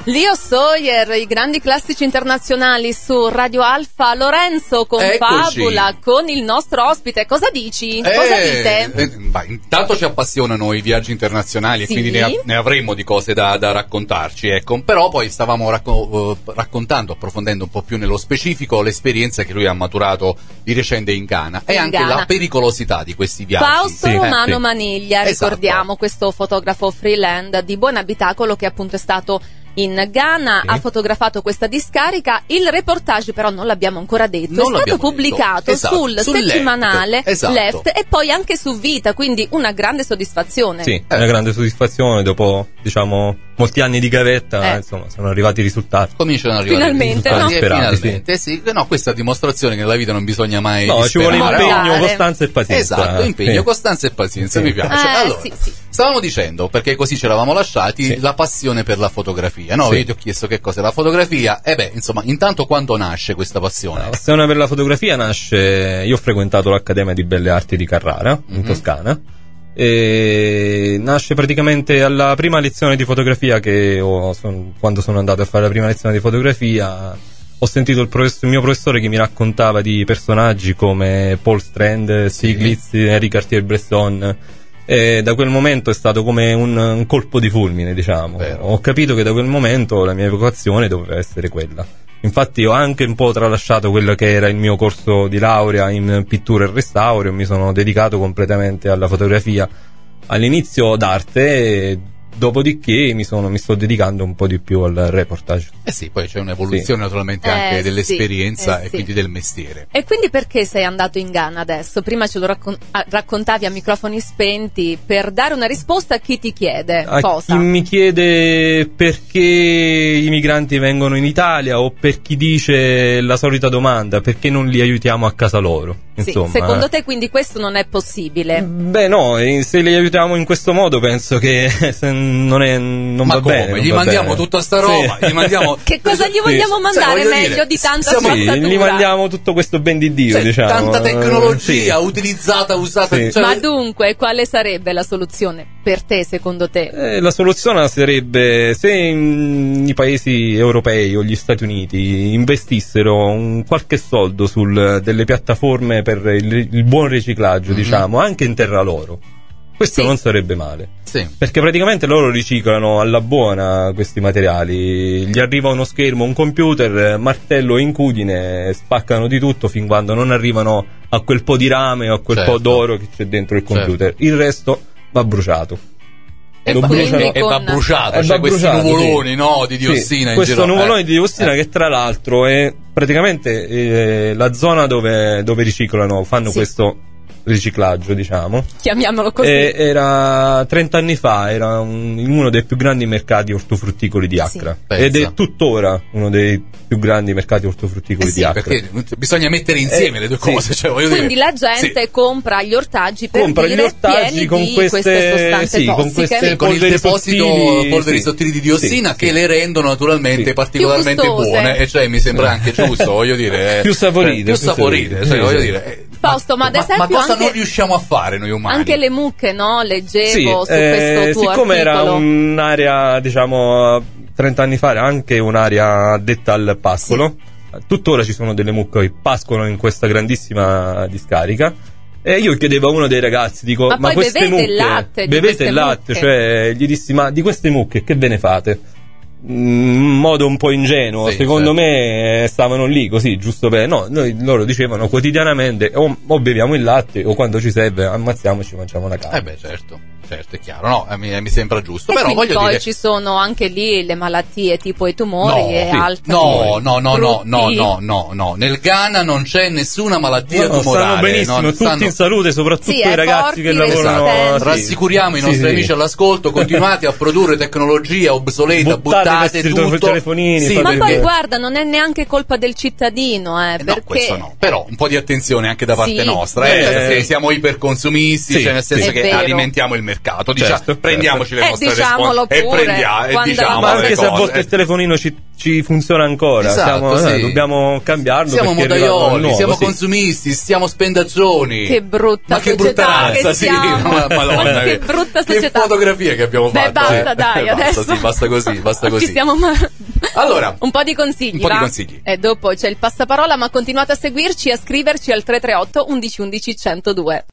Leo Sawyer, i grandi classici internazionali su Radio Alfa. Lorenzo con Eccoci. Fabula, con il nostro ospite. Cosa dici? Cosa dite? Intanto ci appassionano i viaggi internazionali Sì. e quindi ne avremmo di cose da raccontarci, ecco. Però poi stavamo raccontando, approfondendo un po' più nello specifico l'esperienza che lui ha maturato di recente in Ghana e anche Ghana. la pericolosità di questi viaggi. Fausto Romano Maniglia, Esatto. ricordiamo, questo fotografo freelance di Buon Abitacolo che appunto è stato in Ghana, ha fotografato questa discarica. Il reportage però non l'abbiamo ancora detto, Non è stato l'abbiamo pubblicato detto. Esatto. sul Sul settimanale Left. Left e poi anche su Vita, quindi una grande soddisfazione. Sì, una grande soddisfazione dopo, diciamo, molti anni di gavetta, insomma, sono arrivati i risultati. Cominciano ad arrivare Finalmente, i risultati, no? finalmente, sì. No, questa dimostrazione che nella vita non bisogna mai No, ci vuole disperare. impegno, costanza e pazienza. Esatto, impegno, Sì. costanza e pazienza, mi piace. Allora, sì. stavamo dicendo, perché così ce l'avamo lasciati, la passione per la fotografia, no? Sì. Io ti ho chiesto che cos'è la fotografia, insomma, intanto quando nasce questa passione? La passione per la fotografia nasce. Io ho frequentato l'Accademia di Belle Arti di Carrara, in Toscana, e nasce praticamente alla prima lezione di fotografia che quando sono andato a fare la prima lezione di fotografia. Ho sentito il mio professore che mi raccontava di personaggi come Paul Strand, Stiglitz, Henri Cartier-Bresson. E da quel momento è stato come un colpo di fulmine, diciamo. Vero. Ho capito che da quel momento la mia vocazione doveva essere quella. Infatti ho anche un po' tralasciato quello che era il mio corso di laurea in pittura e restauro e mi sono dedicato completamente alla fotografia all'inizio d'arte e dopodiché mi sto dedicando un po' di più al reportage. Sì, poi c'è un'evoluzione naturalmente anche dell'esperienza e quindi del mestiere. E quindi perché sei andato in Ghana adesso? Prima ce lo raccontavi a microfoni spenti, per dare una risposta a chi ti chiede A cosa? chi mi chiede perché i migranti vengono in Italia o per chi dice la solita domanda perché non li aiutiamo a casa loro. Sì, Insomma, secondo te quindi questo non è possibile? Beh no, se li aiutiamo in questo modo penso che non Ma va come? bene. Gli mandiamo tutta sta roba, gli mandiamo... Che cosa gli vogliamo mandare meglio di tanta spazzatura? Gli mandiamo tutto questo ben di Dio, diciamo. Tanta tecnologia utilizzata, usata. Sì. Cioè, Ma dunque, quale sarebbe la soluzione per te, secondo te? La soluzione sarebbe se i paesi europei o gli Stati Uniti investissero un qualche soldo delle piattaforme per il buon riciclaggio, diciamo, anche in terra loro. Questo non sarebbe male. Sì. Perché praticamente loro riciclano alla buona questi materiali. Gli arriva uno schermo, un computer, martello e incudine, spaccano di tutto fin quando non arrivano a quel po' di rame o a quel po' d'oro che c'è dentro il computer. Il resto va bruciato. E va bruciato, cioè questi nuvoloni, no, di diossina in questo giro. nuvolone di diossina che tra l'altro è praticamente la zona dove riciclano, fanno questo riciclaggio, diciamo. Chiamiamolo così. Era 30 anni fa, era uno dei più grandi mercati ortofrutticoli di Accra. Ed è tuttora uno dei più grandi mercati ortofrutticoli di Accra. Perché bisogna mettere insieme le due cose. Cioè, voglio Quindi dire, la gente compra gli ortaggi per compra gli ortaggi con queste sostanze tossiche. con il deposito polveri sottili di diossina che le rendono naturalmente particolarmente Più gustose. buone, e cioè mi sembra anche giusto, voglio dire, più saporite, cioè, voglio dire, Fausto, ma ad esempio cosa anche, non riusciamo a fare noi umani? anche le mucche, no? Leggevo su questo tuo siccome articolo. era un'area, diciamo, 30 anni fa, era anche un'area addetta al pascolo. Tuttora ci sono delle mucche che pascolano in questa grandissima discarica. E io chiedevo a uno dei ragazzi, dico, ma poi queste bevete mucche, il latte di bevete queste il latte, mucche? cioè gli dissi, ma di queste mucche che ve ne fate? In modo un po' ingenuo, secondo me stavano lì così, giusto per... No, loro dicevano quotidianamente o beviamo il latte o quando ci serve ammazziamoci e mangiamo una carne. Certo, è chiaro, no, mi sembra giusto, E però quindi voglio poi dire... ci sono anche lì le malattie tipo i tumori e altre. No, nel Ghana non c'è nessuna malattia tumorale. Stanno benissimo, tutti in salute, soprattutto i ragazzi che lavorano. Rassicuriamo i nostri amici all'ascolto, continuate a produrre tecnologia obsoleta, buttate tutto. Telefonini, ma poi guarda, non è neanche colpa del cittadino, perché... No, questo no, però un po' di attenzione anche da parte nostra, vero. perché siamo iperconsumisti, cioè nel senso che vero. alimentiamo il mercato. mercato. Certo, prendiamoci le nostre diciamolo responsabilità pure, diciamo Ma le anche se a cose. volte il telefonino ci funziona ancora, Esatto, sì. dobbiamo cambiarlo. Siamo perché è arrivato il modaioli, nuovo, siamo sì. consumisti, siamo spendaccioni. Che brutta Ma che società brutta che razza, sì, siamo. Madonna, Ma che brutta che società. fotografie che abbiamo Beh, fatto. basta, dai, basta, adesso. sì, basta così. Ci stiamo Allora, un po' di consigli, un po' di va? consigli. E dopo c'è il passaparola, ma continuate a seguirci e a scriverci al 338 11 11 102.